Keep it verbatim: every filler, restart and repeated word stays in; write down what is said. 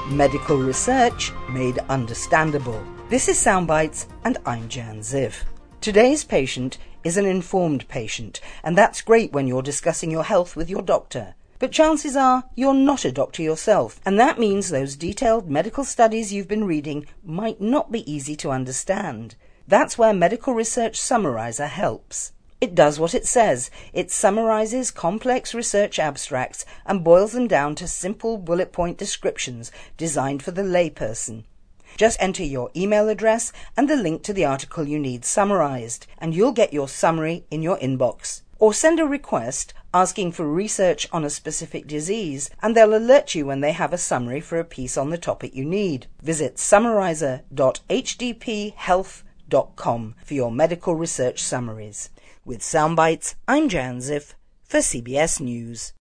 Medical research made understandable. This is Soundbites, and I'm Jan Ziv. Today's patient is an informed patient, and that's great when you're discussing your health with your doctor. But chances are you're not a doctor yourself, and that means those detailed medical studies you've been reading might not be easy to understand. That's where Medical Research Summarizer helps. It does what it says. It summarizes complex research abstracts and boils them down to simple bullet point descriptions designed for the layperson. Just enter your email address and the link to the article you need summarized, and you'll get your summary in your inbox. Or send a request asking for research on a specific disease, and they'll alert you when they have a summary for a piece on the topic you need. Visit summarizer dot h d p health dot com for your medical research summaries. With Soundbites, I'm Jan Ziv for C B S News.